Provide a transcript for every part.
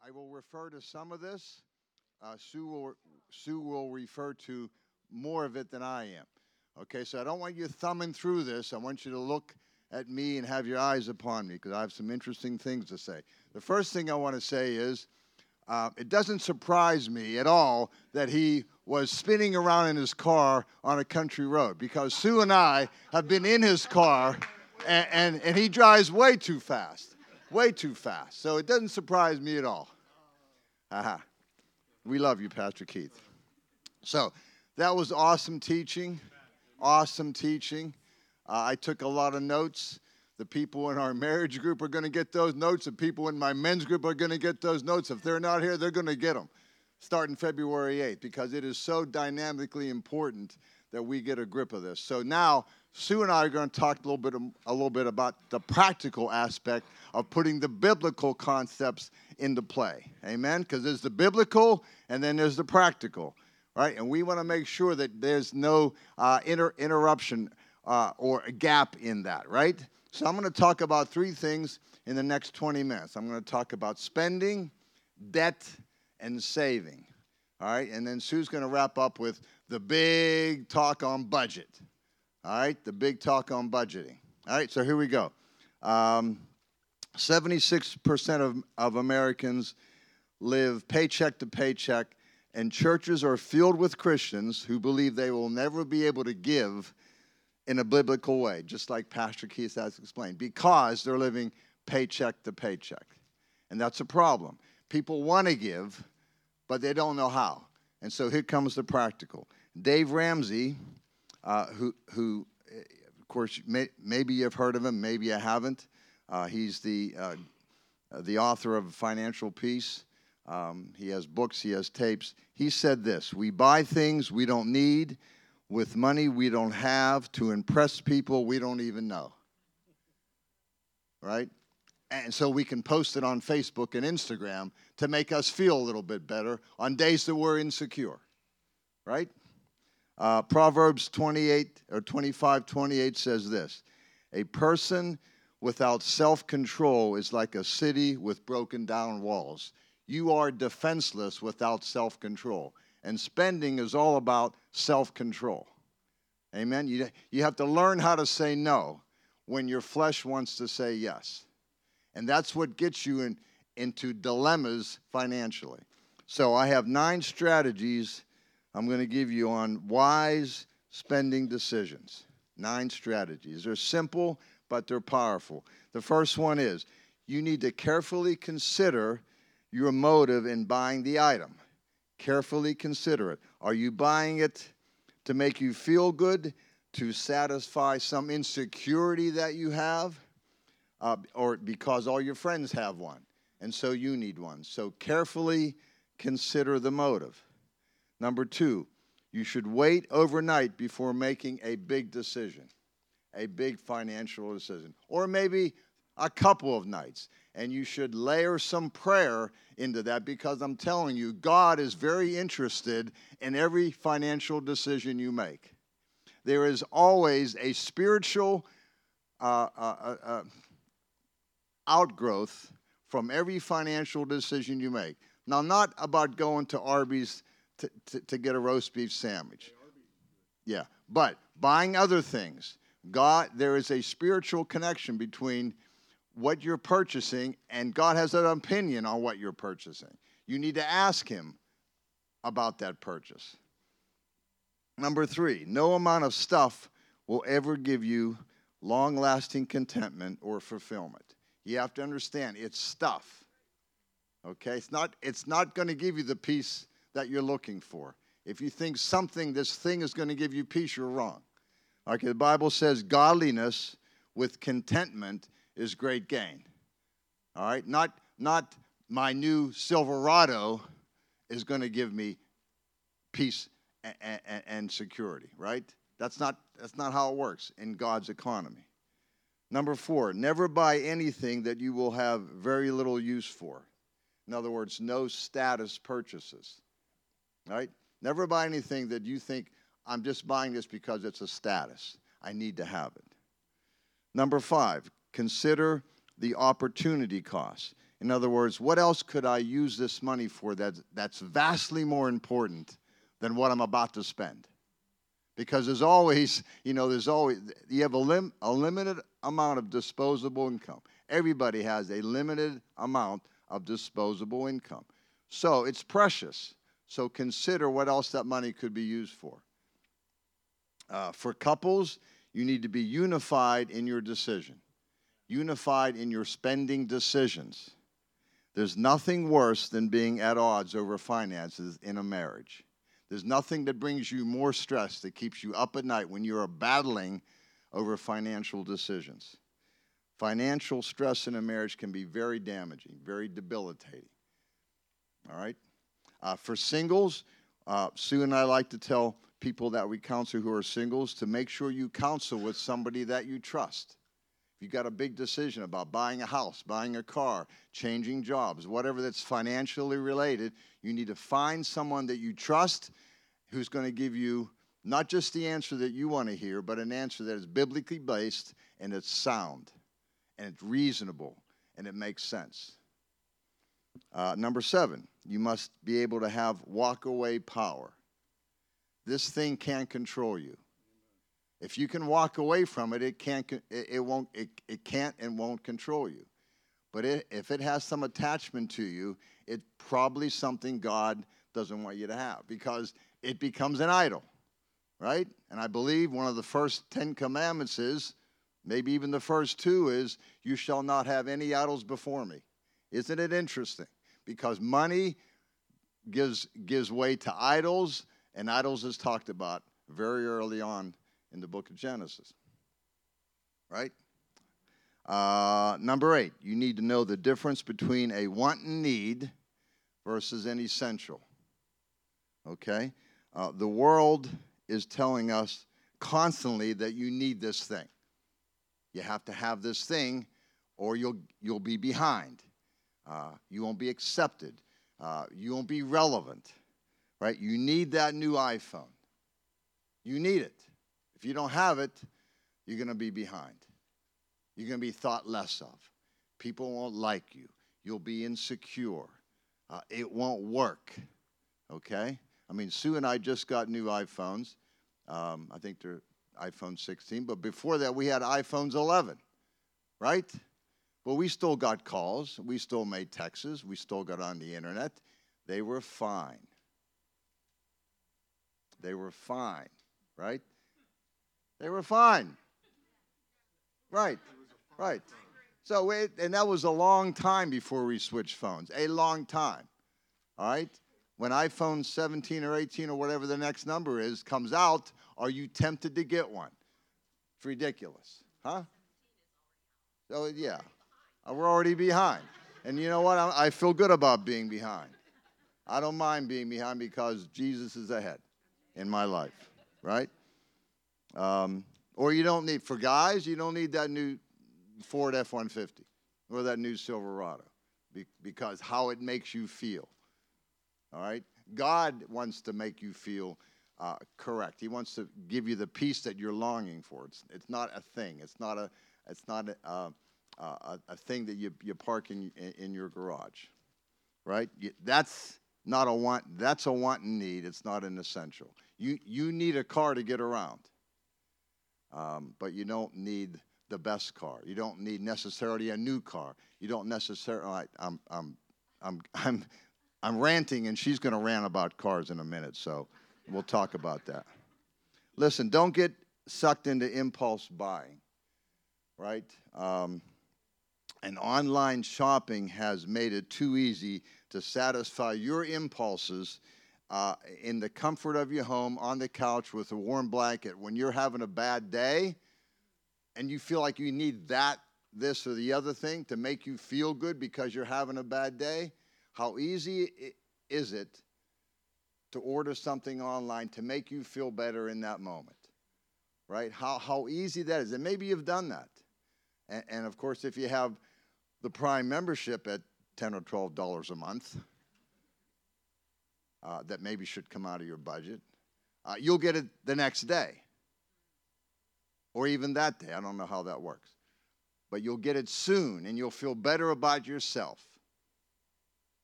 I will refer to some of this. Sue will refer to more of it than I am. Okay, so I don't want you thumbing through this. I want you to look at me and have your eyes upon me because I have some interesting things to say. The first thing I want to say is it doesn't surprise me at all that he was spinning around in his car on a country road because Sue and I have been in his car and he drives way too fast. Way too fast. So it doesn't surprise me at all. We love you, Pastor Keith. So that was awesome teaching. Awesome teaching. I took a lot of notes. The people in our marriage group are going to get those notes. The people in my men's group are going to get those notes. If they're not here, they're going to get them starting February 8th because it is so dynamically important that we get a grip of this. So now Sue and I are going to talk a little bit about the practical aspect of putting the biblical concepts into play. Amen? Because there's the biblical and then there's the practical, right? And we want to make sure that there's no interruption or a gap in that, right? So I'm going to talk about three things in the next 20 minutes. I'm going to talk about spending, debt, and saving. All right? And then Sue's going to wrap up with the big talk on budget. All right? The big talk on budgeting. All right? So here we go. 76% of Americans live paycheck to paycheck, and churches are filled with Christians who believe they will never be able to give in a biblical way, just like Pastor Keith has explained, because they're living paycheck to paycheck. And that's a problem. People want to give, but they don't know how. And so here comes the practical. Dave Ramsey, who of course, maybe you've heard of him, maybe you haven't. He's the author of Financial Peace. He has books, he has tapes. He said this: we buy things we don't need with money we don't have to impress people we don't even know. Right? And so we can post it on Facebook and Instagram to make us feel a little bit better on days that we're insecure. Right? Proverbs 25:28 says this: a person without self-control is like a city with broken down walls. You are defenseless without self-control. And spending is all about self-control. Amen? You have to learn how to say no when your flesh wants to say yes. And that's what gets you into dilemmas financially. So I have 9 strategies I'm going to give you on wise spending decisions. 9 strategies. They're simple, but they're powerful. The first one is you need to carefully consider your motive in buying the item. Carefully consider it. Are you buying it to make you feel good, to satisfy some insecurity that you have, or because all your friends have one, and so you need one? So carefully consider the motive. Number 2, you should wait overnight before making a big decision, a big financial decision, or maybe a couple of nights. And you should layer some prayer into that because I'm telling you, God is very interested in every financial decision you make. There is always a spiritual outgrowth from every financial decision you make. Now, not about going to Arby's to get a roast beef sandwich. Yeah, but buying other things. There is a spiritual connection between what you're purchasing, and God has an opinion on what you're purchasing. You need to ask him about that purchase. Number 3, no amount of stuff will ever give you long-lasting contentment or fulfillment. You have to understand, it's stuff. Okay? It's not going to give you the peace that you're looking for. If you think this thing is going to give you peace, you're wrong. Okay, the Bible says godliness with contentment is great gain. All right? Not my new Silverado is going to give me peace and security, right? That's not how it works in God's economy. Number 4, never buy anything that you will have very little use for. In other words, no status purchases. Right? Never buy anything that you think, I'm just buying this because it's a status. I need to have it. Number 5, consider the opportunity cost. In other words, what else could I use this money for that's vastly more important than what I'm about to spend? Because there's always, you have a limited amount of disposable income. Everybody has a limited amount of disposable income. So it's precious. So consider what else that money could be used for. For couples, you need to be unified in your decision, unified in your spending decisions. There's nothing worse than being at odds over finances in a marriage. There's nothing that brings you more stress, that keeps you up at night when you are battling over financial decisions. Financial stress in a marriage can be very damaging, very debilitating. All right? For singles, Sue and I like to tell people that we counsel who are singles to make sure you counsel with somebody that you trust. If you've got a big decision about buying a house, buying a car, changing jobs, whatever that's financially related, you need to find someone that you trust who's going to give you not just the answer that you want to hear, but an answer that is biblically based and it's sound and it's reasonable and it makes sense. Number 7, you must be able to have walk-away power. This thing can't control you. If you can walk away from it, it can't and won't control you. But if it has some attachment to you, it's probably something God doesn't want you to have, because it becomes an idol, right? And I believe one of the first 10 commandments is, maybe even the first 2 is, you shall not have any idols before me. Isn't it interesting? Because money gives way to idols, and idols is talked about very early on in the book of Genesis, right? Number 8, you need to know the difference between a want and need versus an essential, okay? The world is telling us constantly that you need this thing. You have to have this thing or you'll be behind. You won't be accepted. You won't be relevant, right? You need that new iPhone. You need it. If you don't have it, you're going to be behind. You're going to be thought less of. People won't like you. You'll be insecure. It won't work, okay? I mean, Sue and I just got new iPhones. I think they're iPhone 16. But before that, we had iPhones 11, right? Well, we still got calls. We still made texts. We still got on the internet. They were fine. They were fine, right? They were fine. Right, right. So, and that was a long time before we switched phones. A long time, all right? When iPhone 17 or 18 or whatever the next number is comes out, are you tempted to get one? It's ridiculous, huh? So, yeah, we're already behind. And you know what? I feel good about being behind. I don't mind being behind because Jesus is ahead in my life, right? Or you don't need, for guys, you don't need that new Ford F-150 or that new Silverado because how it makes you feel, all right? God wants to make you feel correct. He wants to give you the peace that you're longing for. It's not a thing. It's not a thing that you park in your garage, right? That's not a want. That's a want and need. It's not an essential. You need a car to get around. But you don't need the best car. You don't need necessarily a new car. You don't necessarily. I'm ranting, and she's going to rant about cars in a minute, so we'll talk about that. Listen, don't get sucked into impulse buying, right? And online shopping has made it too easy to satisfy your impulses in the comfort of your home, on the couch with a warm blanket. When you're having a bad day and you feel like you need that, this, or the other thing to make you feel good because you're having a bad day, how easy is it to order something online to make you feel better in that moment, right? How easy that is. And maybe you've done that. And of course, if you have the Prime membership at $10 or $12 a month, that maybe should come out of your budget, you'll get it the next day. Or even that day. I don't know how that works. But you'll get it soon, and you'll feel better about yourself.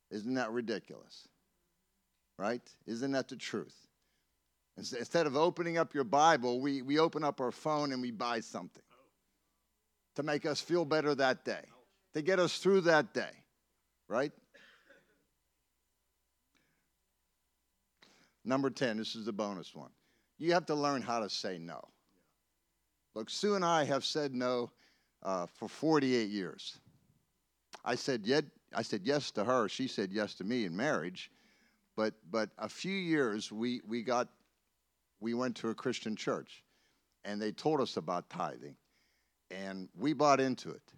Isn't that ridiculous? Right? Isn't that the truth? Instead of opening up your Bible, we open up our phone and we buy something to make us feel better that day, to get us through that day, right? Number 10, this is the bonus one. You have to learn how to say no. Look, Sue and I have said no for 48 years. I said yes to her. She said yes to me in marriage. But a few years, we went to a Christian church, and they told us about tithing, and we bought into it.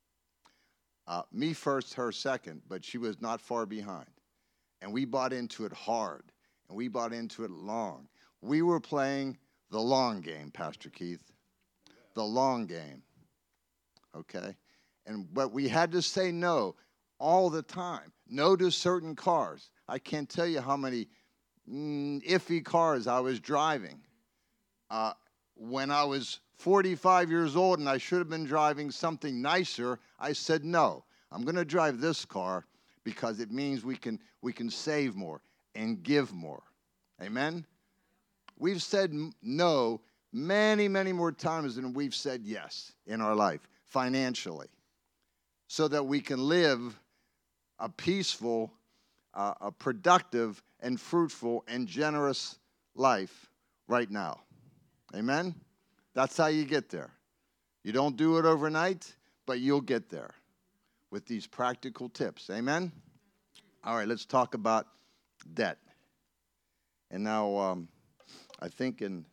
Me first, her second, but she was not far behind. And we bought into it hard, and we bought into it long. We were playing the long game, Pastor Keith, the long game, okay? But we had to say no all the time. No to certain cars. I can't tell you how many iffy cars I was driving. When I was 45 years old and I should have been driving something nicer, I said no. I'm going to drive this car because it means we can save more and give more. Amen? We've said no many, many more times than we've said yes in our life, financially, so that we can live a peaceful, a productive, and fruitful, and generous life right now. Amen? That's how you get there. You don't do it overnight, but you'll get there with these practical tips. Amen? All right, let's talk about debt. And now, I think in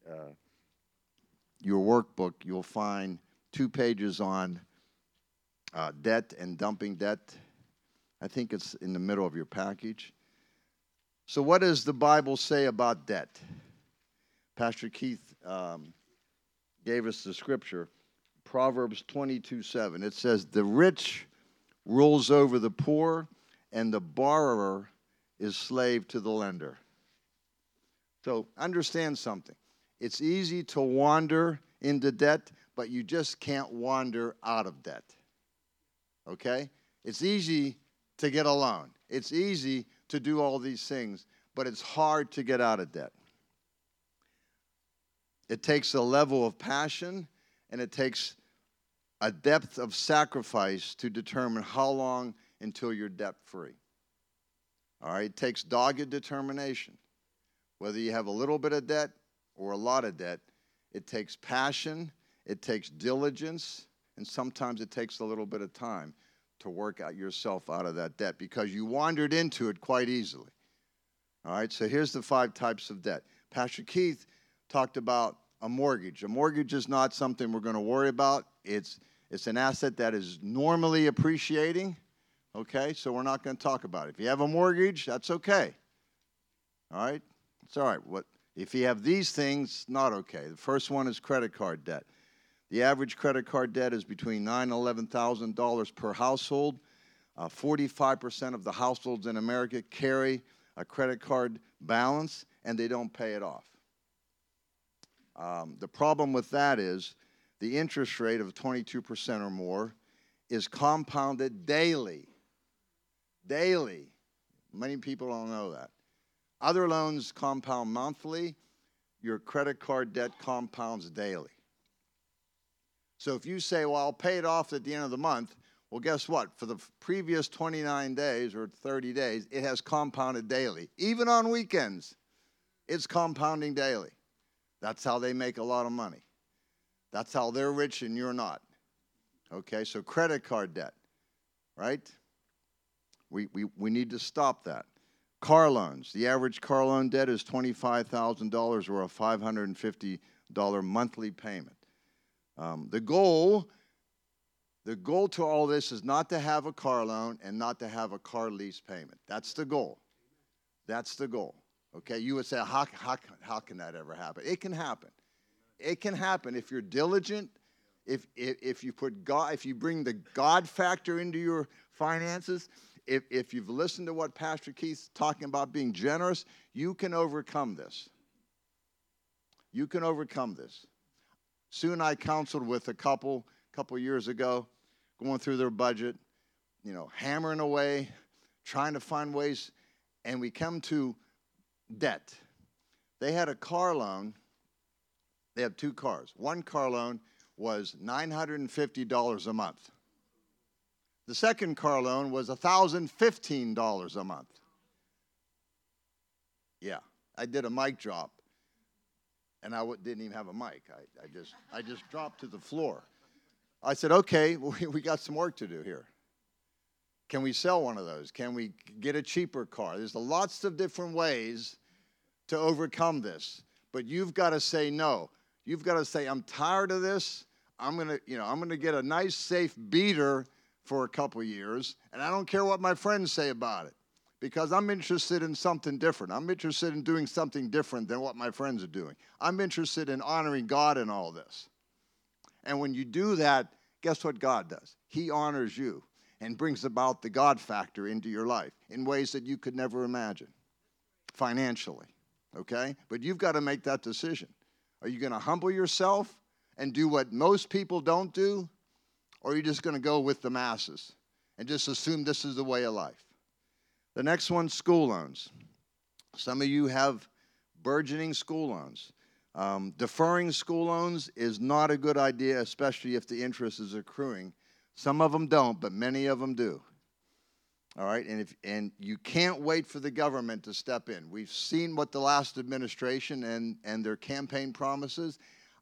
your workbook, you'll find 2 pages on debt and dumping debt. I think it's in the middle of your package. So what does the Bible say about debt? Pastor Keith gave us the scripture, Proverbs 22:7. It says, "The rich rules over the poor, and the borrower is slave to the lender." So understand something. It's easy to wander into debt, but you just can't wander out of debt. Okay? It's easy to get a loan. It's easy to do all these things, but it's hard to get out of debt. It takes a level of passion, and it takes a depth of sacrifice to determine how long until you're debt-free. All right? It takes dogged determination. Whether you have a little bit of debt or a lot of debt, it takes passion, it takes diligence, and sometimes it takes a little bit of time to work out yourself out of that debt because you wandered into it quite easily. All right, so here's the 5 types of debt. Pastor Keith talked about a mortgage. A mortgage is not something we're going to worry about. It's an asset that is normally appreciating, okay? So we're not going to talk about it. If you have a mortgage, that's okay. All right? It's all right. If you have these things, not okay. The first one is credit card debt. The average credit card debt is between $9,000 and $11,000 per household. 45% of the households in America carry a credit card balance, and they don't pay it off. The problem with that is the interest rate of 22% or more is compounded daily. Daily. Many people don't know that. Other loans compound monthly. Your credit card debt compounds daily. So if you say, well, I'll pay it off at the end of the month, well, guess what? For the previous 29 days or 30 days, it has compounded daily. Even on weekends, it's compounding daily. That's how they make a lot of money. That's how they're rich and you're not. Okay, so credit card debt, right? We need to stop that. Car loans. The average car loan debt is $25,000 or a $550 monthly payment. The goal to all this is not to have a car loan and not to have a car lease payment. That's the goal. That's the goal. Okay, you would say, how can that ever happen? It can happen. It can happen if you're diligent, if you put God, if you bring the God factor into your finances, if you've listened to what Pastor Keith's talking about being generous, you can overcome this. You can overcome this. Sue and I counseled with a couple years ago, going through their budget, hammering away, trying to find ways, and we come to debt. They had a car loan. They have 2 cars. One car loan was $950 a month. The second car loan was $1,015 a month. Yeah, I did a mic drop, and I didn't even have a mic. I just dropped to the floor. I said, okay, we got some work to do here. Can we sell one of those? Can we get a cheaper car? There's lots of different ways to overcome this, but you've got to say no. You've got to say, I'm tired of this. I'm gonna get a nice, safe beater for a couple years, and I don't care what my friends say about it, because I'm interested in something different. I'm interested in doing something different than what my friends are doing. I'm interested in honoring God in all this. And when you do that, guess what God does? He honors you and brings about the God factor into your life in ways that you could never imagine financially, okay? But you've got to make that decision. Are you going to humble yourself and do what most people don't do, or are you just going to go with the masses and just assume this is the way of life? The next one, school loans. Some of you have burgeoning school loans. Deferring school loans is not a good idea, especially if the interest is accruing. Some of them don't, but many of them do. All right, and you can't wait for the government to step in. We've seen what the last administration and their campaign promises.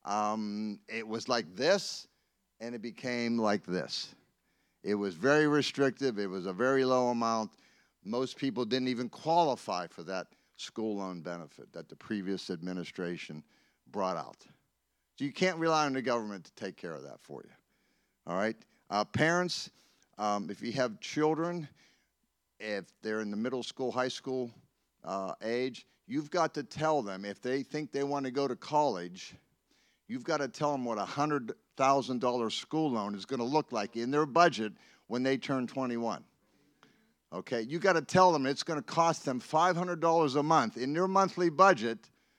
It was like this, and it became like this. It was very restrictive. It was a very low amount. Most people didn't even qualify for that school loan benefit that the previous administration brought out. So you can't rely on the government to take care of that for you. All right? Parents, if you have children, if they're in the middle school, high school age, you've got to tell them, if they think they want to go to college, you've got to tell them what a $100,000 school loan is going to look like in their budget when they turn 21. Okay, you got to tell them it's going to cost them $500 a month in their monthly budget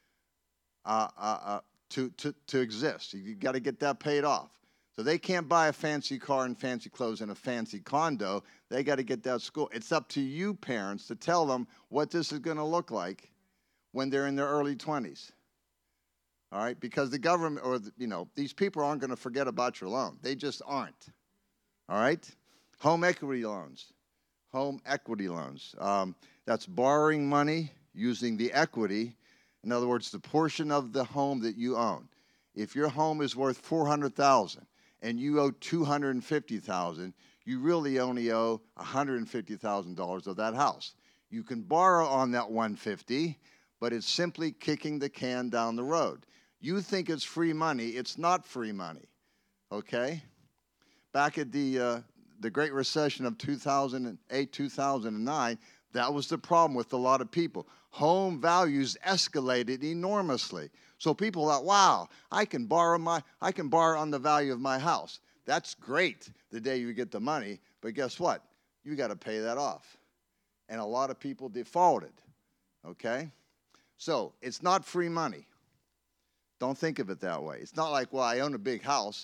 to exist. You got to get that paid off. So they can't buy a fancy car and fancy clothes and a fancy condo. They got to get that school. It's up to you, parents, to tell them what this is going to look like when they're in their early 20s. All right, because the government or these people aren't going to forget about your loan. They just aren't. All right, home equity loans. Home equity loans. That's borrowing money using the equity. In other words, the portion of the home that you own. If your home is worth $400,000 and you owe $250,000, you really only owe $150,000 of that house. You can borrow on that $150,000, but it's simply kicking the can down the road. You think it's free money. It's not free money. Okay? Back at the Great Recession of 2008, 2009, that was the problem with a lot of people. Home values escalated enormously. So people thought, wow, I can borrow on the value of my house. That's great the day you get the money, but guess what? You got to pay that off. And a lot of people defaulted, okay? So it's not free money. Don't think of it that way. It's not like, well, I own a big house.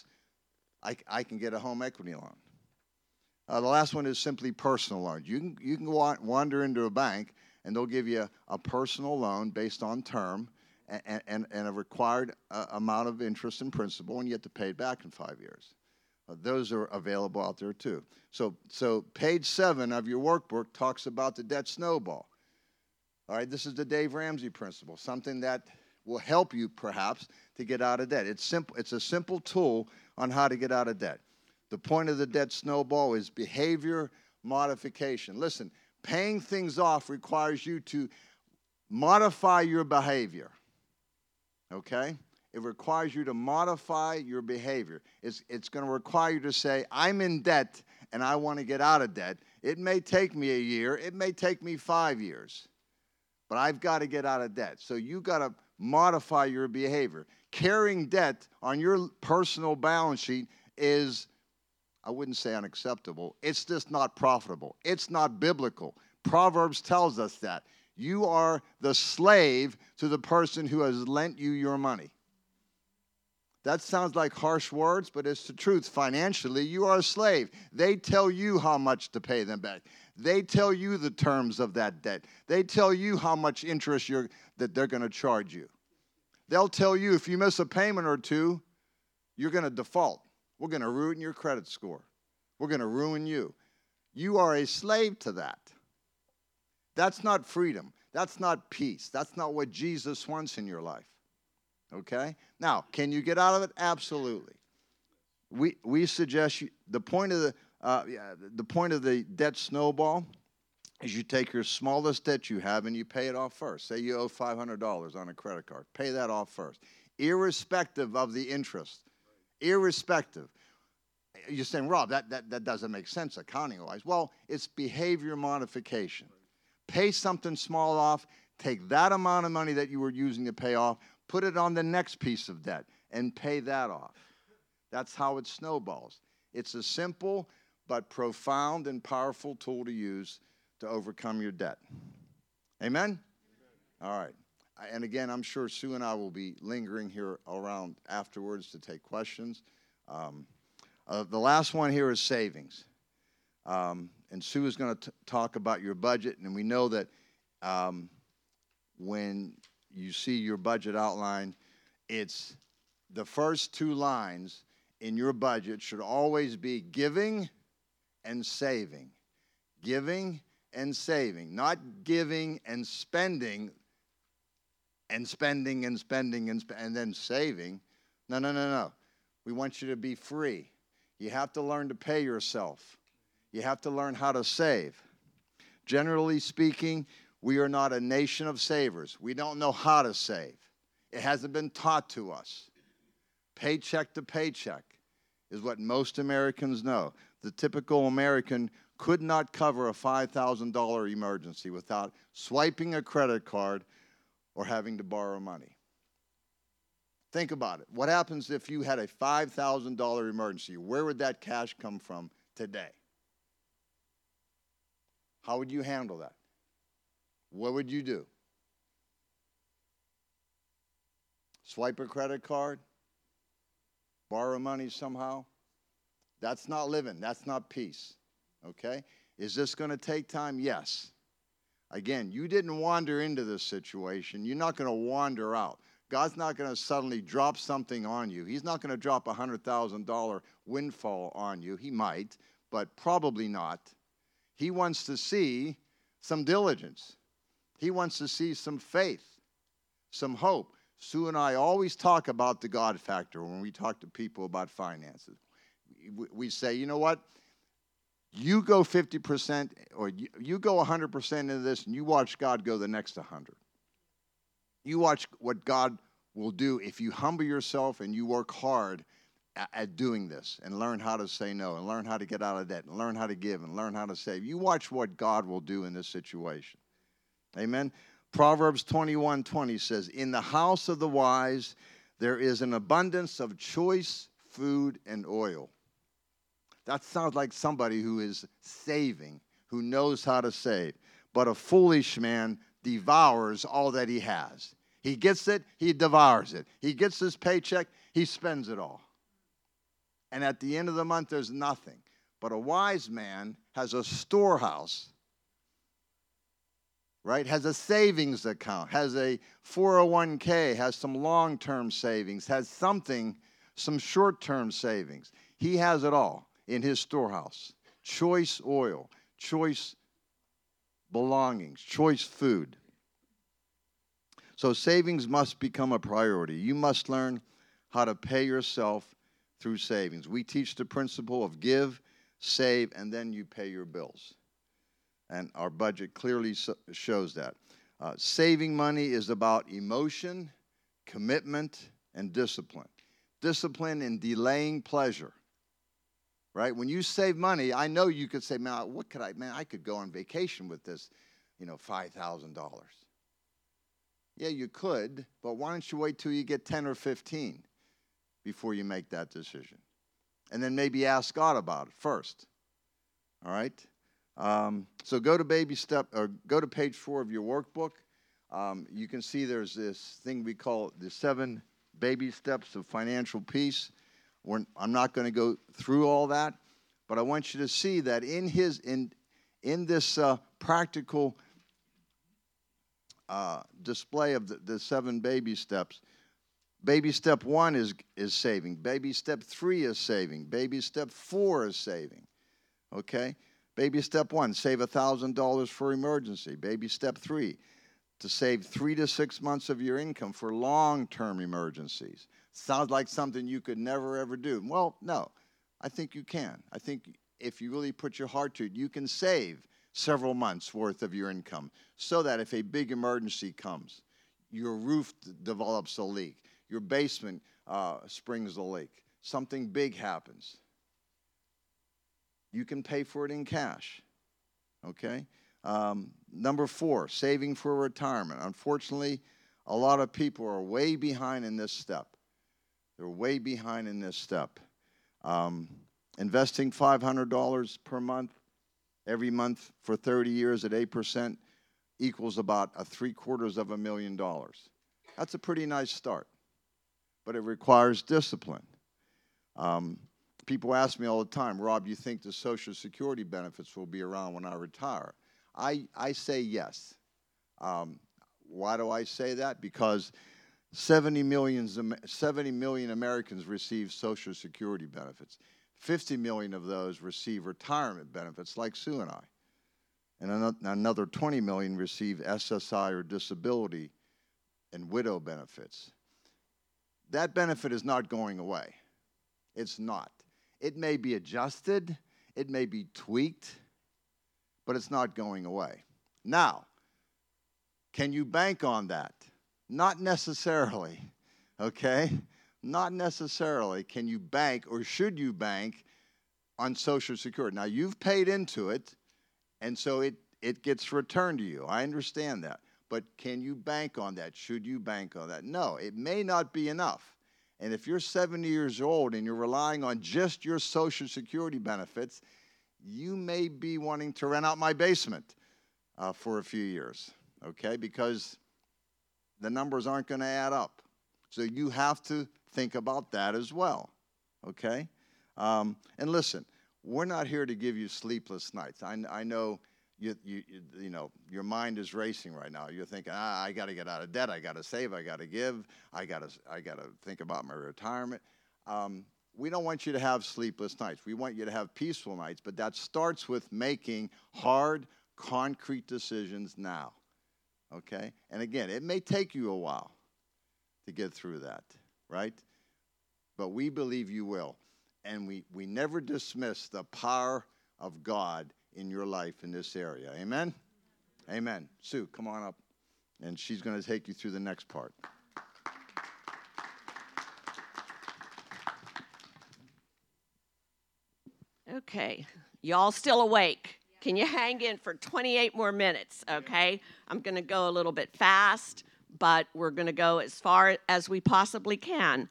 I can get a home equity loan. The last one is simply personal loans. You can wander into a bank, and they'll give you a personal loan based on term and a required amount of interest and principal, and you have to pay it back in 5 years. Those are available out there too. So page 7 of your workbook talks about the debt snowball. All right, this is the Dave Ramsey principle, something that will help you perhaps to get out of debt. It's simple. It's a simple tool on how to get out of debt. The point of the debt snowball is behavior modification. Listen, paying things off requires you to modify your behavior, okay? It requires you to modify your behavior. It's going to require you to say, I'm in debt and I want to get out of debt. It may take me a year. It may take me 5 years, but I've got to get out of debt. So you got to modify your behavior. Carrying debt on your personal balance sheet is, I wouldn't say unacceptable. It's just not profitable. It's not biblical. Proverbs tells us that. You are the slave to the person who has lent you your money. That sounds like harsh words, but it's the truth. Financially, you are a slave. They tell you how much to pay them back. They tell you the terms of that debt. They tell you how much interest that they're going to charge you. They'll tell you if you miss a payment or two, you're going to default. We're going to ruin your credit score. We're going to ruin you. You are a slave to that. That's not freedom. That's not peace. That's not what Jesus wants in your life. Okay? Now, can you get out of it? Absolutely. We suggest the point of the debt snowball is you take your smallest debt you have and you pay it off first. Say you owe $500 on a credit card. Pay that off first, irrespective of the interest. Irrespective. You're saying, Rob, that doesn't make sense accounting-wise. Well, it's behavior modification. Pay something small off, take that amount of money that you were using to pay off, put it on the next piece of debt, and pay that off. That's how it snowballs. It's a simple but profound and powerful tool to use to overcome your debt. Amen? All right. And again, I'm sure Sue and I will be lingering here around afterwards to take questions. The last one here is savings. And Sue is going to talk about your budget. And we know that when you see your budget outline, it's the first two lines in your budget should always be giving and saving. Giving and saving. Not giving and spending and spending and spending and then saving. No. We want you to be free. You have to learn to pay yourself. You have to learn how to save. Generally speaking, we are not a nation of savers. We don't know how to save. It hasn't been taught to us. Paycheck to paycheck is what most Americans know. The typical American could not cover a $5,000 emergency without swiping a credit card or having to borrow money. Think about it. What happens if you had a $5,000 emergency? Where would that cash come from today? How would you handle that? What would you do? Swipe a credit card? Borrow money somehow? That's not living. That's not peace. Okay? Is this going to take time? Yes. Again, you didn't wander into this situation. You're not going to wander out. God's not going to suddenly drop something on you. He's not going to drop a $100,000 windfall on you. He might, but probably not. He wants to see some diligence. He wants to see some faith, some hope. Sue and I always talk about the God factor when we talk to people about finances. We say, you know what? You go 50% or you go 100% into this and you watch God go the next 100. You watch what God will do if you humble yourself and you work hard at doing this and learn how to say no and learn how to get out of debt and learn how to give and learn how to save. You watch what God will do in this situation. Amen. Proverbs 21:20 says, in the house of the wise there is an abundance of choice food and oil. That sounds like somebody who is saving, who knows how to save. But a foolish man devours all that he has. He gets it, he devours it. He gets his paycheck, he spends it all. And at the end of the month, there's nothing. But a wise man has a storehouse, right? Has a savings account, has a 401k, has some long-term savings, has something, some short-term savings. He has it all in his storehouse. Choice oil, choice belongings, choice food. So savings must become a priority. You must learn how to pay yourself through savings. We teach the principle of give, save, and then you pay your bills. And our budget clearly shows that. Saving money is about emotion, commitment, and discipline. Discipline in delaying pleasure. Right? When you save money, I know you could say, man, I could go on vacation with this, $5,000. Yeah, you could, but why don't you wait till you get 10 or 15 before you make that decision? And then maybe ask God about it first. All right? So go to page 4 of your workbook. You can see there's this thing we call the 7 baby steps of financial peace. I'm not going to go through all that, but I want you to see that in in this practical display of the 7 baby steps, baby step 1 is saving. Baby step 3 is saving. Baby step 4 is saving. Okay? Baby step 1, save $1,000 for emergency. Baby step 3, to save 3 to 6 months of your income for long-term emergencies. Sounds like something you could never, ever do. Well, no. I think you can. I think if you really put your heart to it, you can save several months' worth of your income so that if a big emergency comes, your roof develops a leak, your basement springs a leak, something big happens, you can pay for it in cash, okay? Number 4, saving for retirement. Unfortunately, a lot of people are way behind in this step. They're way behind in this step. Investing $500 per month, every month for 30 years at 8% equals about $750,000. That's a pretty nice start, but it requires discipline. People ask me all the time, Rob, you think the Social Security benefits will be around when I retire? I say yes. Why do I say that? Because 70 million Americans receive Social Security benefits. 50 million of those receive retirement benefits like Sue and I. And another 20 million receive SSI or disability and widow benefits. That benefit is not going away. It's not. It may be adjusted, it may be tweaked, but it's not going away. Now, can you bank on that? Not necessarily, okay? Not necessarily can you bank or should you bank on Social Security. Now, you've paid into it, and so it gets returned to you. I understand that. But can you bank on that? Should you bank on that? No, it may not be enough. And if you're 70 years old and you're relying on just your Social Security benefits, you may be wanting to rent out my basement for a few years, okay? Because the numbers aren't going to add up. So you have to think about that as well, okay? And listen, we're not here to give you sleepless nights. I know you know your mind is racing right now. You're thinking, I got to get out of debt. I got to save. I got to give. I got to think about my retirement. We don't want you to have sleepless nights. We want you to have peaceful nights, but that starts with making hard, concrete decisions now, okay? And again, it may take you a while to get through that, right? But we believe you will. And we never dismiss the power of God in your life in this area. Amen? Amen. Sue, come on up. And she's going to take you through the next part. Okay. Y'all still awake? Can you hang in for 28 more minutes, okay? I'm going to go a little bit fast, but we're going to go as far as we possibly can.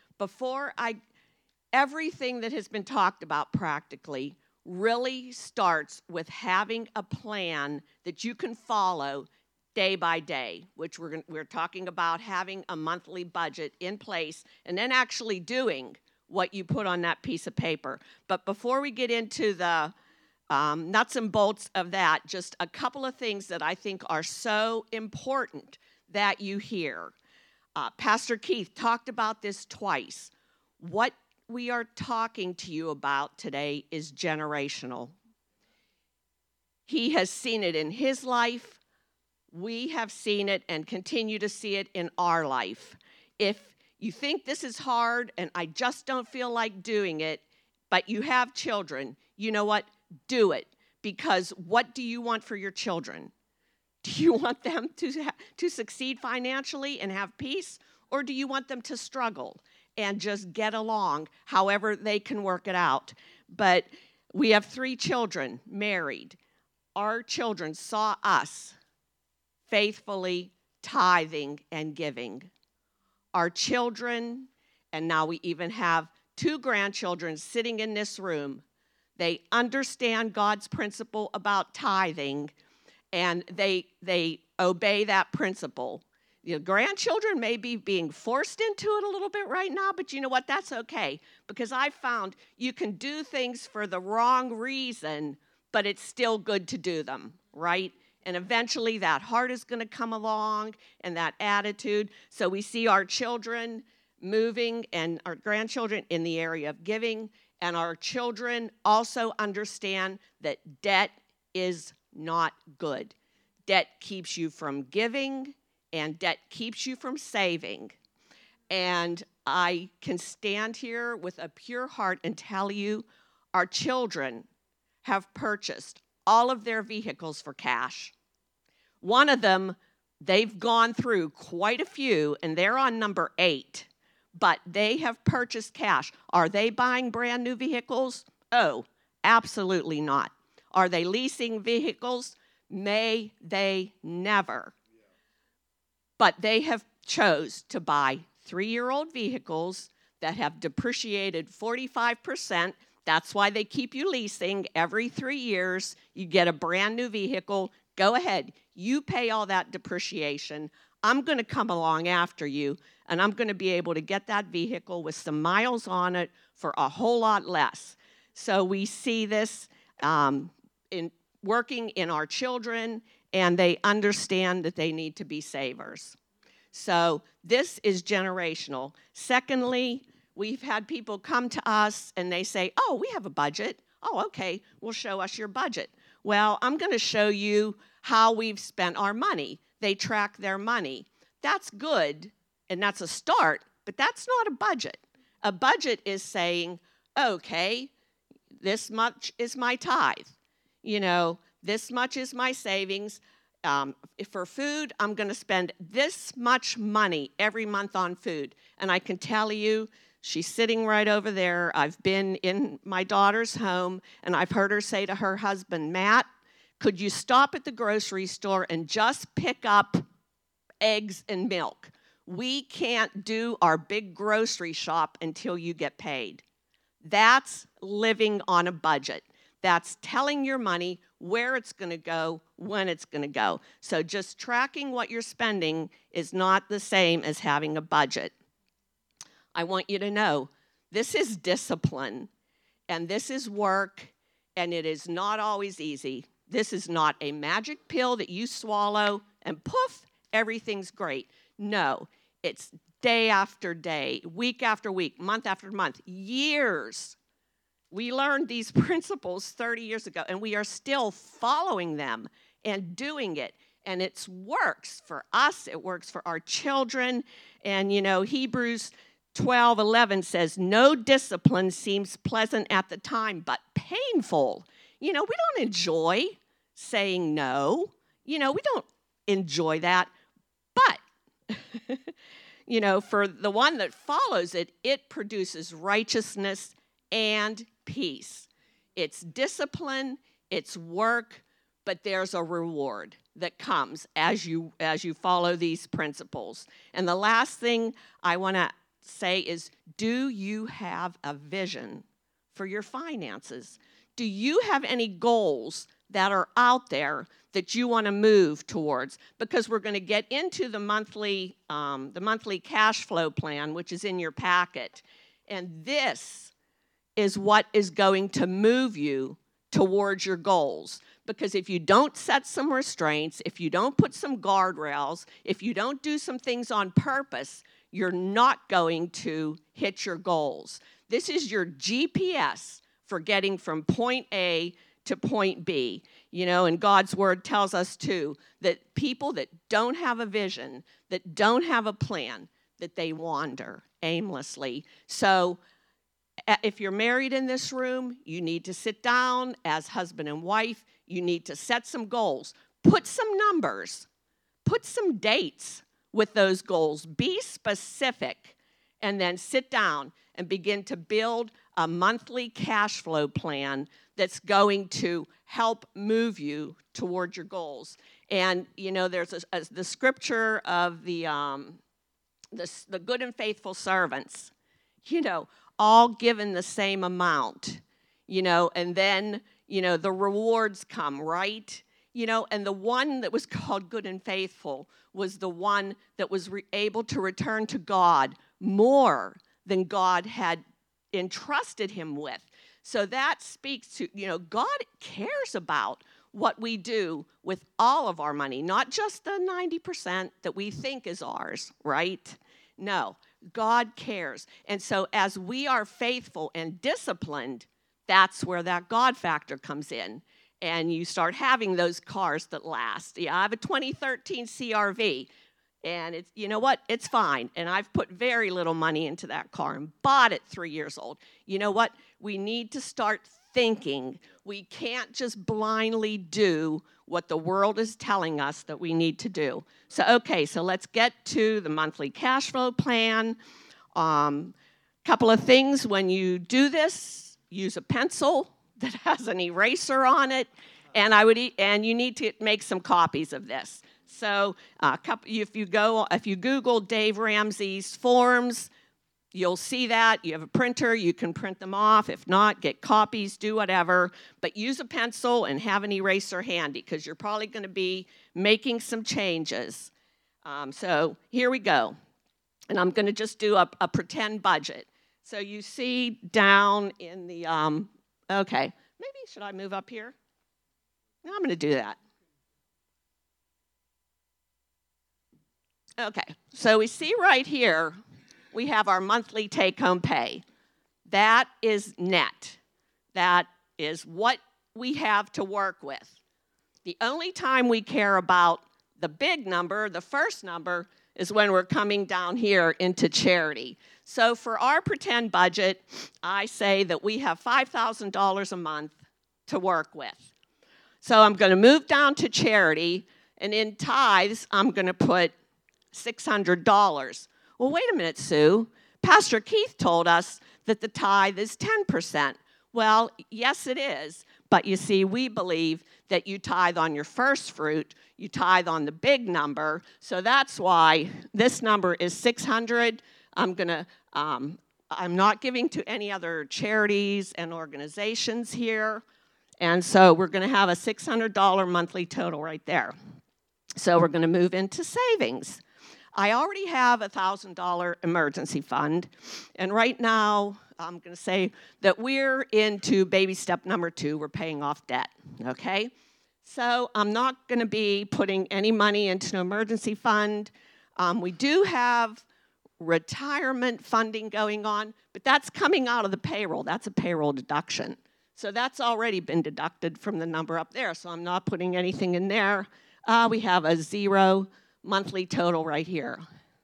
Everything that has been talked about practically really starts with having a plan that you can follow day by day, which we're talking about having a monthly budget in place and then actually doing what you put on that piece of paper. But before we get into the nuts and bolts of that, just a couple of things that I think are so important that you hear. Pastor Keith talked about this twice. What we are talking to you about today is generational. He has seen it in his life. We have seen it and continue to see it in our life. If you think this is hard and I just don't feel like doing it, but you have children, you know what? Do it. Because what do you want for your children? Do you want them to succeed financially and have peace? Or do you want them to struggle and just get along however they can work it out? But we have 3 children married. Our children saw us faithfully tithing and giving. Our children, and now we even have 2 grandchildren sitting in this room, they understand God's principle about tithing, and they obey that principle. Your grandchildren may be being forced into it a little bit right now, but you know what? That's okay, because I found you can do things for the wrong reason, but it's still good to do them, right? And eventually that heart is going to come along and that attitude. So we see our children moving and our grandchildren in the area of giving, and our children also understand that debt is not good. Debt keeps you from giving, and debt keeps you from saving. And I can stand here with a pure heart and tell you our children have purchased all of their vehicles for cash. One of them, they've gone through quite a few, and they're on number 8, but they have purchased cash. Are they buying brand new vehicles? Oh, absolutely not. Are they leasing vehicles? May they never. But they have chose to buy 3-year-old vehicles that have depreciated 45%. That's why they keep you leasing. Every 3 years, you get a brand new vehicle. Go ahead. You pay all that depreciation. I'm going to come along after you, and I'm going to be able to get that vehicle with some miles on it for a whole lot less. So we see this in working in our children, and they understand that they need to be savers. So this is generational. Secondly, we've had people come to us and they say, oh, we have a budget. Oh, okay, well, show us your budget. Well, I'm going to show you how we've spent our money. They track their money. That's good, and that's a start, but that's not a budget. A budget is saying, okay, this much is my tithe. This much is my savings. For food, I'm going to spend this much money every month on food. And I can tell you, she's sitting right over there. I've been in my daughter's home, and I've heard her say to her husband, Matt, could you stop at the grocery store and just pick up eggs and milk? We can't do our big grocery shop until you get paid. That's living on a budget. That's telling your money where it's going to go, when it's going to go. So just tracking what you're spending is not the same as having a budget. I want you to know this is discipline, and this is work, and it is not always easy. This is not a magic pill that you swallow and poof, everything's great. No, it's day after day, week after week, month after month, years. We learned these principles 30 years ago, and we are still following them and doing it. And it works for us. It works for our children. And, Hebrews 12:11 says, no discipline seems pleasant at the time, but painful. We don't enjoy saying no. We don't enjoy that. But, for the one that follows it, it produces righteousness and peace. It's discipline, it's work, but there's a reward that comes as you follow these principles. And the last thing I want to say is, do you have a vision for your finances? Do you have any goals that are out there that you want to move towards? Because we're going to get into the monthly cash flow plan, which is in your packet. And this is what is going to move you towards your goals. Because if you don't set some restraints, if you don't put some guardrails, if you don't do some things on purpose, you're not going to hit your goals. This is your GPS for getting from point A to point B. And God's word tells us too that people that don't have a vision, that don't have a plan, that they wander aimlessly. So if you're married in this room, you need to sit down as husband and wife. You need to set some goals. Put some numbers. Put some dates with those goals. Be specific. And then sit down and begin to build a monthly cash flow plan that's going to help move you toward your goals. And, there's the scripture of the good and faithful servants. All given the same amount, and then, the rewards come, right? And the one that was called good and faithful was the one that was able to return to God more than God had entrusted him with. So that speaks to, God cares about what we do with all of our money, not just the 90% that we think is ours, right? No, God cares. And so as we are faithful and disciplined, that's where that God factor comes in. And you start having those cars that last. Yeah, I have a 2013 CRV. And it's, you know what? It's fine. And I've put very little money into that car and bought it 3 years old. You know what? We need to start thinking. We can't just blindly do what the world is telling us that we need to do. So let's get to the monthly cash flow plan. Couple of things when you do this, use a pencil that has an eraser on it, and you need to make some copies of this. So if you Google Dave Ramsey's forms, you'll see that. You have a printer, you can print them off. If not, get copies, do whatever. But use a pencil and have an eraser handy because you're probably going to be making some changes. So here we go. And I'm going to just do a pretend budget. So you see down in the, maybe should I move up here? No, I'm going to do that. Okay, so we see right here, we have our monthly take-home pay. That is net. That is what we have to work with. The only time we care about the big number, the first number, is when we're coming down here into charity. So for our pretend budget, I say that we have $5,000 a month to work with. So I'm going to move down to charity, and in tithes, I'm going to put $600. Well, wait a minute, Sue. Pastor Keith told us that the tithe is 10%. Well, yes, it is. But you see, we believe that you tithe on your first fruit, you tithe on the big number. So that's why this number is 600. I'm not giving to any other charities and organizations here. And so we're going to have a $600 monthly total right there. So we're going to move into savings. I already have a $1,000 emergency fund, and right now I'm going to say that we're into baby step number 2. We're paying off debt, okay? So I'm not going to be putting any money into an emergency fund. We do have retirement funding going on, but that's coming out of the payroll. That's a payroll deduction. So that's already been deducted from the number up there, so I'm not putting anything in there. We have a 0 monthly total right here.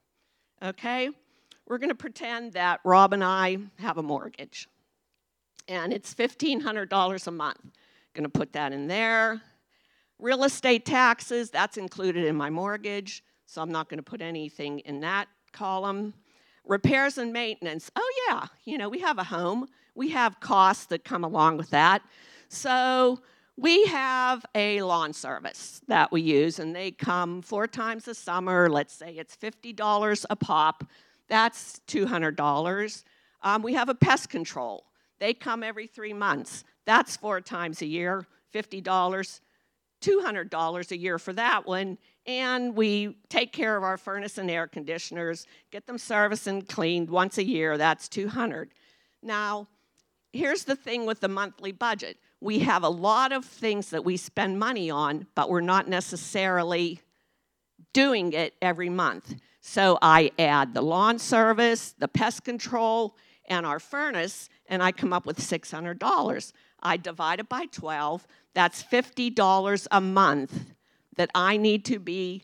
Okay? We're going to pretend that Rob and I have a mortgage. And it's $1,500 a month. Going to put that in there. Real estate taxes, that's included in my mortgage, so I'm not going to put anything in that column. Repairs and maintenance. Oh, yeah, we have a home. We have costs that come along with that. So we have a lawn service that we use, and they come 4 times a summer. Let's say it's $50 a pop. That's $200. We have a pest control. They come every 3 months. That's 4 times a year, $50, $200 a year for that one. And we take care of our furnace and air conditioners, get them serviced and cleaned once a year. That's $200. Now, here's the thing with the monthly budget. We have a lot of things that we spend money on, but we're not necessarily doing it every month. So I add the lawn service, the pest control, and our furnace, and I come up with $600. I divide it by 12. That's $50 a month that I need to be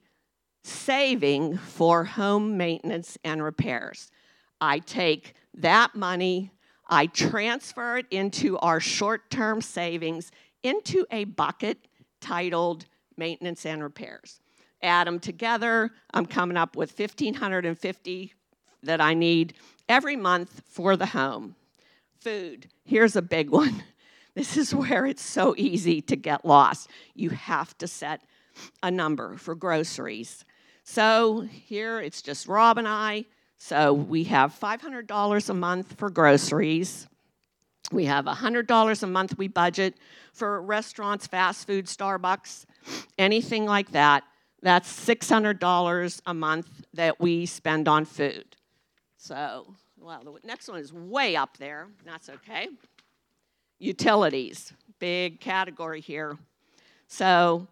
saving for home maintenance and repairs. I take that money, I transfer it into our short-term savings into a bucket titled maintenance and repairs. Add them together, I'm coming up with $1,550 that I need every month for the home. Food, here's a big one. This is where it's so easy to get lost. You have to set a number for groceries. So here it's just Rob and I. So we have $500 a month for groceries. We have $100 a month we budget for restaurants, fast food, Starbucks, anything like that. That's $600 a month that we spend on food. So, well, the next one is way up there. That's okay. Utilities, big category here. So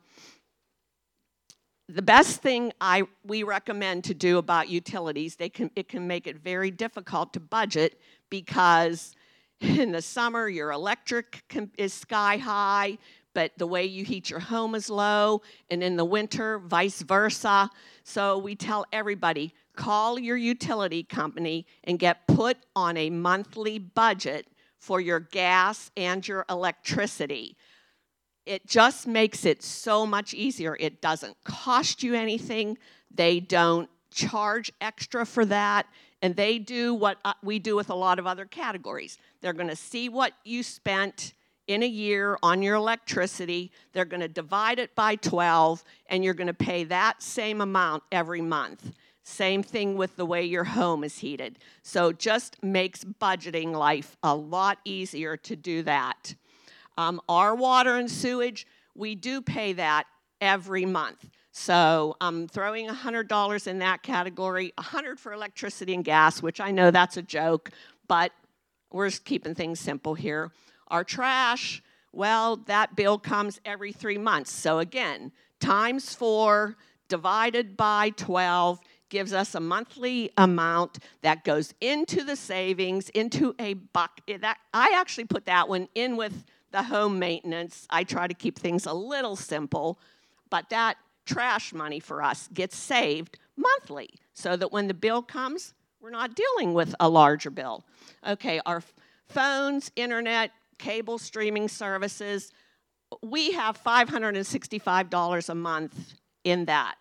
the best thing we recommend to do about utilities, it can make it very difficult to budget because in the summer your electric is sky high, but the way you heat your home is low, and in the winter, vice versa. So we tell everybody, call your utility company and get put on a monthly budget for your gas and your electricity. It just makes it so much easier. It doesn't cost you anything. They don't charge extra for that. And they do what we do with a lot of other categories. They're going to see what you spent in a year on your electricity. They're going to divide it by 12, and you're going to pay that same amount every month. Same thing with the way your home is heated. So just makes budgeting life a lot easier to do that. Our water and sewage, we do pay that every month. So I'm throwing $100 in that category, $100 for electricity and gas, which I know that's a joke, but we're just keeping things simple here. Our trash, well, that bill comes every 3 months. So again, times 4 divided by 12 gives us a monthly amount that goes into the savings, into a bucket. I actually put that one in with the home maintenance. I try to keep things a little simple, but that trash money for us gets saved monthly so that when the bill comes, we're not dealing with a larger bill. Okay, our phones, internet, cable streaming services, we have $565 a month in that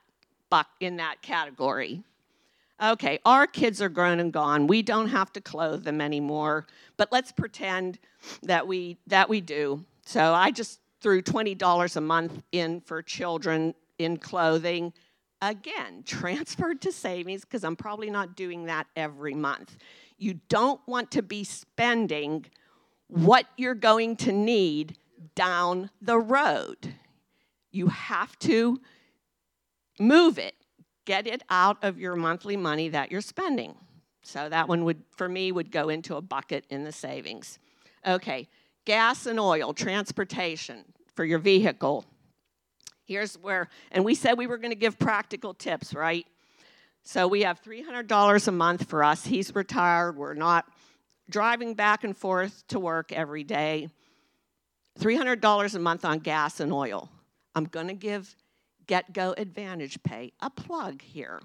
category. Okay, our kids are grown and gone. We don't have to clothe them anymore, but let's pretend that we do. So I just threw $20 a month in for children in clothing. Again, transferred to savings because I'm probably not doing that every month. You don't want to be spending what you're going to need down the road. You have to move it. Get it out of your monthly money that you're spending. So that one would go into a bucket in the savings. Okay, gas and oil, transportation for your vehicle. Here's where, and we said we were going to give practical tips, right? So we have $300 a month for us. He's retired. We're not driving back and forth to work every day. $300 a month on gas and oil. I'm going to give GetGo Advantage Pay a plug here.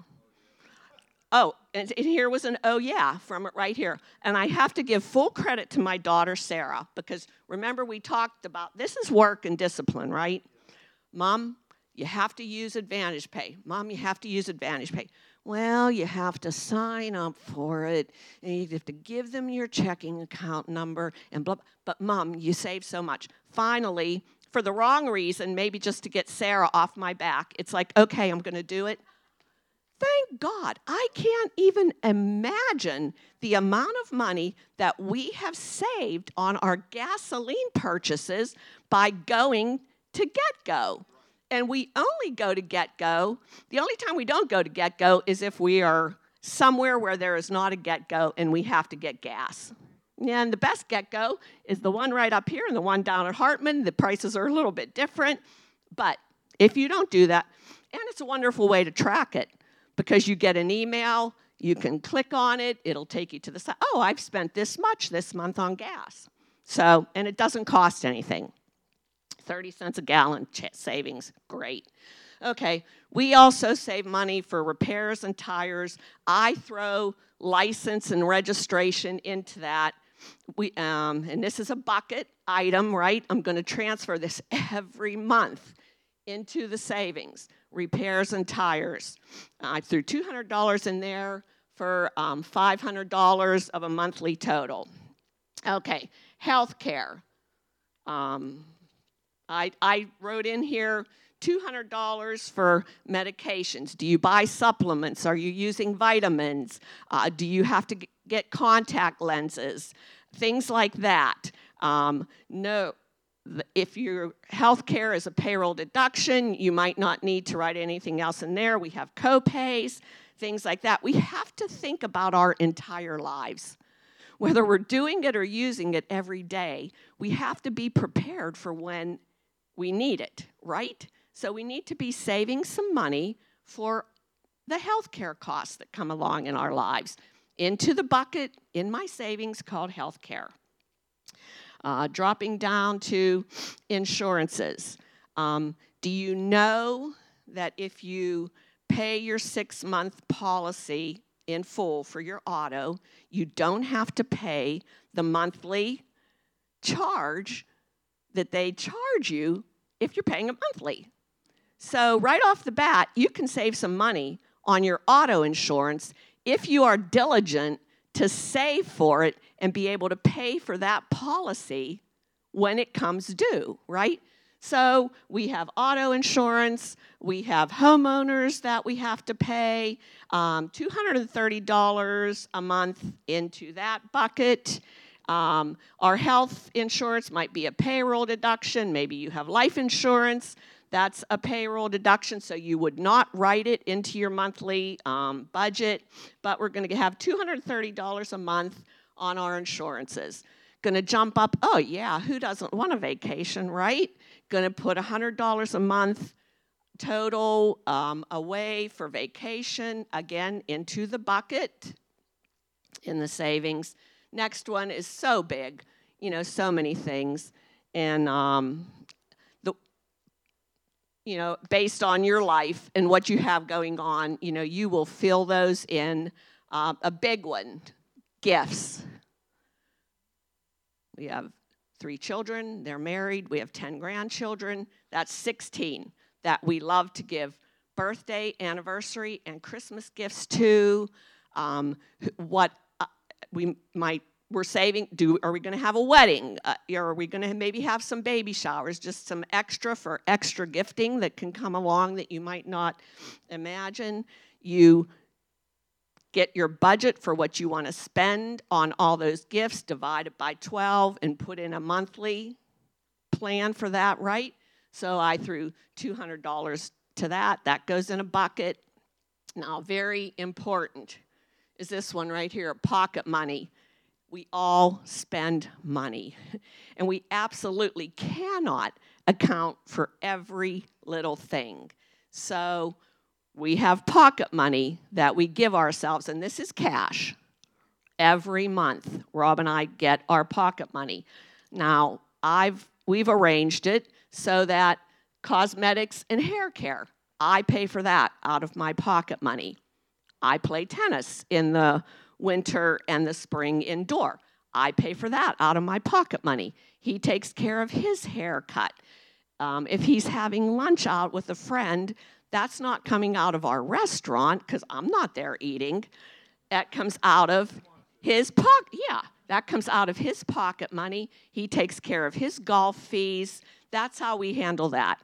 Oh, and here was an oh yeah from it right here. And I have to give full credit to my daughter, Sarah, because remember we talked about this is work and discipline, right? Mom, you have to use Advantage Pay. Mom, you have to use Advantage Pay. Well, you have to sign up for it, and you have to give them your checking account number, and blah, blah. But Mom, you save so much. Finally, for the wrong reason, maybe just to get Sarah off my back, it's like, okay, I'm going to do it. Thank God, I can't even imagine the amount of money that we have saved on our gasoline purchases by going to GetGo. And we only go to GetGo. The only time we don't go to GetGo is if we are somewhere where there is not a GetGo and we have to get gas. And the best GetGo is the one right up here and the one down at Hartman. The prices are a little bit different. But if you don't do that, and it's a wonderful way to track it because you get an email, you can click on it, it'll take you to the site. Oh, I've spent this much this month on gas. So, and it doesn't cost anything. 30 cents a gallon savings, great. Okay, we also save money for repairs and tires. I throw license and registration into that. And this is a bucket item, right? I'm going to transfer this every month into the savings, repairs and tires. I threw $200 in there for $500 of a monthly total. Okay, health care. I wrote in here $200 for medications. Do you buy supplements? Are you using vitamins? Do you have to get contact lenses? Things like that. No, if your health care is a payroll deduction, you might not need to write anything else in there. We have co-pays, things like that. We have to think about our entire lives. whether we're doing it or using it every day, we have to be prepared for when we need it, right? So we need to be saving some money for the healthcare costs that come along in our lives into the bucket in my savings called healthcare. Dropping down to insurances. Do you know that if you pay your 6-month policy in full for your auto, you don't have to pay the monthly charge that they charge you if you're paying it monthly? So right off the bat, you can save some money on your auto insurance if you are diligent to save for it and be able to pay for that policy when it comes due, right? So we have auto insurance, we have homeowners that we have to pay, $230 a month into that bucket. Our health insurance might be a payroll deduction. Maybe you have life insurance. That's a payroll deduction, so you would not write it into your monthly budget, but we're going to have $230 a month on our insurances. Going to jump up, oh yeah, who doesn't want a vacation, right? Going to put $100 a month total away for vacation, again, into the bucket in the savings. Next one is so big, so many things, and based on your life and what you have going on, you will fill those in. A big one, gifts. We have 3 children, they're married, we have 10 grandchildren. That's 16 that we love to give birthday, anniversary, and Christmas gifts to. We're saving, are we going to have a wedding? Are we going to maybe have some baby showers, just some extra gifting that can come along that you might not imagine? You get your budget for what you want to spend on all those gifts, divide it by 12, and put in a monthly plan for that, right? So I threw $200 to that. That goes in a bucket. Now, very important is this one right here, pocket money. We all spend money, and we absolutely cannot account for every little thing. So we have pocket money that we give ourselves, and this is cash. Every month, Rob and I get our pocket money. Now, we've arranged it so that cosmetics and hair care, I pay for that out of my pocket money. I play tennis in the winter and the spring indoor. I pay for that out of my pocket money. He takes care of his haircut. If he's having lunch out with a friend, that's not coming out of our restaurant because I'm not there eating. That comes out of his pocket. Yeah, that comes out of his pocket money. He takes care of his golf fees. That's how we handle that.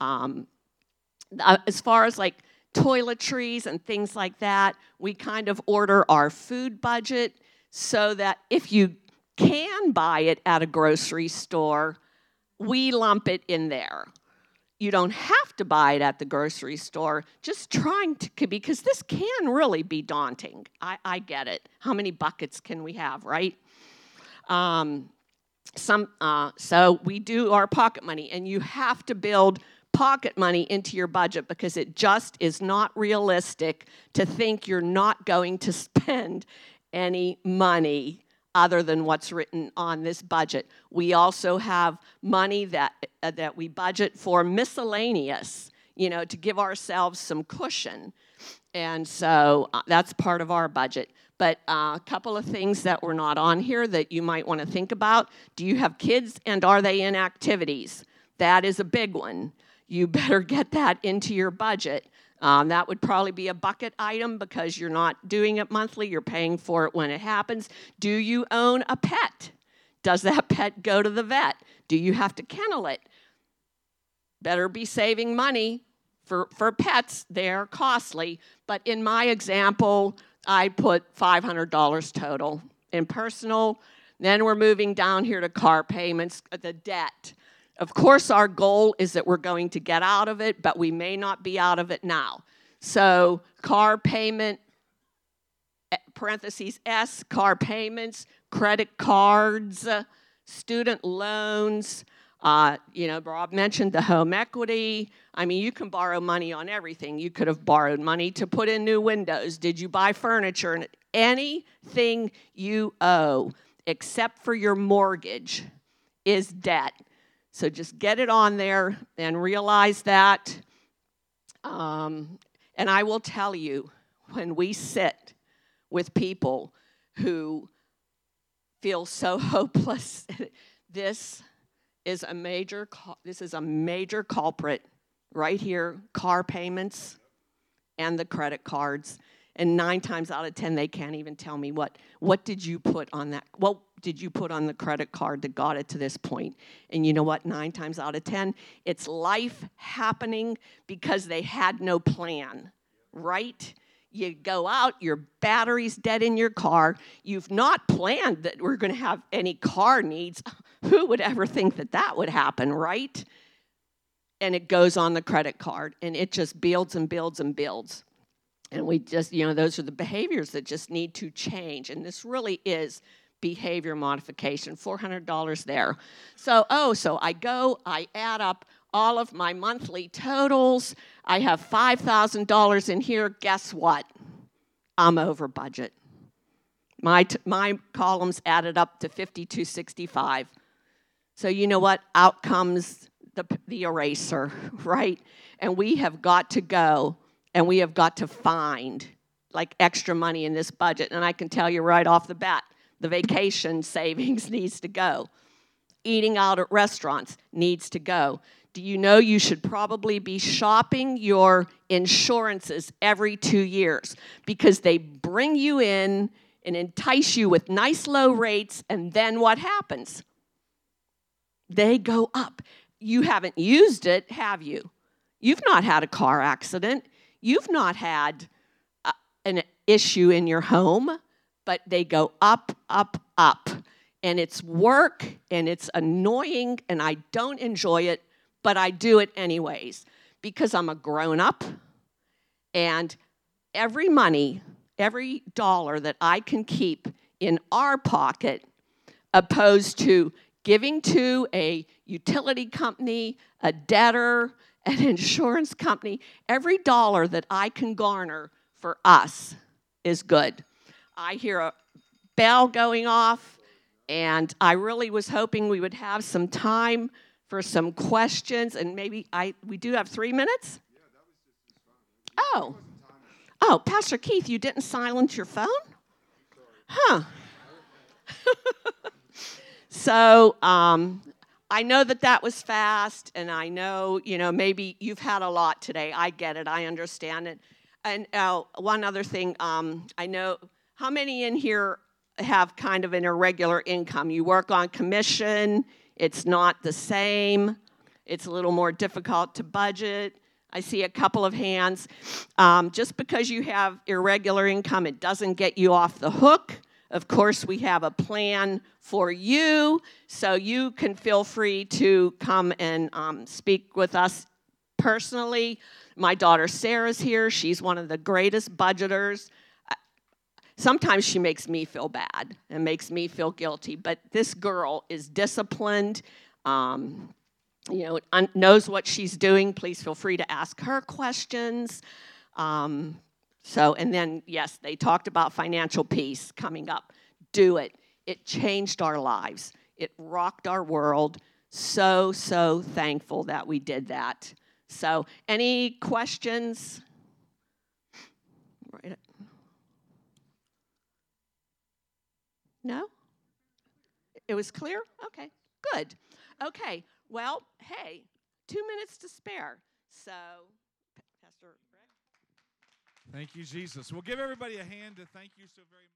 As far as like toiletries and things like that, we kind of order our food budget so that if you can buy it at a grocery store, we lump it in there. You don't have to buy it at the grocery store, just trying to, because this can really be daunting. I get it. How many buckets can we have, right? So we do our pocket money, and you have to build pocket money into your budget because it just is not realistic to think you're not going to spend any money other than what's written on this budget. We also have money that we budget for miscellaneous, to give ourselves some cushion. And so that's part of our budget. But a couple of things that were not on here that you might want to think about. Do you have kids, and are they in activities? That is a big one. You better get that into your budget. That would probably be a bucket item because you're not doing it monthly. You're paying for it when it happens. Do you own a pet? Does that pet go to the vet? Do you have to kennel it? Better be saving money for pets. They're costly. But in my example, I put $500 total in personal. Then we're moving down here to car payments, the debt. Of course, our goal is that we're going to get out of it, but we may not be out of it now. So car payment parentheses S, car payments, credit cards, student loans. Rob mentioned the home equity. I mean, you can borrow money on everything. You could have borrowed money to put in new windows. Did you buy furniture? And anything you owe, except for your mortgage, is debt. So just get it on there and realize that. And I will tell you, when we sit with people who feel so hopeless, this is a major culprit right here, car payments and the credit cards. And 9 times out of 10, they can't even tell me what did you put on that? What did you put on the credit card that got it to this point? And you know what? 9 times out of 10, it's life happening because they had no plan, right? You go out, your battery's dead in your car. You've not planned that we're going to have any car needs. Who would ever think that would happen, right? And it goes on the credit card, and it just builds and builds and builds. And we just, those are the behaviors that just need to change. And this really is behavior modification, $400 there. So I add up all of my monthly totals. I have $5,000 in here. Guess what? I'm over budget. My columns added up to $5,265. So you know what? Out comes the eraser, right? And we have got to go. And we have got to find extra money in this budget. And I can tell you right off the bat, the vacation savings needs to go. Eating out at restaurants needs to go. Do you know you should probably be shopping your insurances every 2 years? Because they bring you in and entice you with nice low rates, and then what happens? They go up. You haven't used it, have you? You've not had a car accident. You've not had an issue in your home, but they go up, up, up. And it's work, and it's annoying, and I don't enjoy it, but I do it anyways because I'm a grown-up, and every dollar that I can keep in our pocket opposed to giving to a utility company, a debtor, an insurance company, every dollar that I can garner for us is good. I hear a bell going off, and I really was hoping we would have some time for some questions, and maybe we do have 3 minutes? Yeah, that was just fun. Oh, Pastor Keith, you didn't silence your phone? Huh. So, I know that was fast, and I know, maybe you've had a lot today. I get it. I understand it. And one other thing, I know, how many in here have kind of an irregular income? You work on commission. It's not the same. It's a little more difficult to budget. I see a couple of hands. Just because you have irregular income, it doesn't get you off the hook. Of course, we have a plan for you, so you can feel free to come and speak with us personally. My daughter Sarah's here. She's one of the greatest budgeters. Sometimes she makes me feel bad and makes me feel guilty, but this girl is disciplined, knows what she's doing. Please feel free to ask her questions. And then, yes, they talked about financial peace coming up. Do it. It changed our lives. It rocked our world. So, so thankful that we did that. So, any questions? No? It was clear? Okay, good. Okay, well, hey, 2 minutes to spare. So, Pastor Greg? Thank you, Jesus. We'll give everybody a hand to thank you so very much.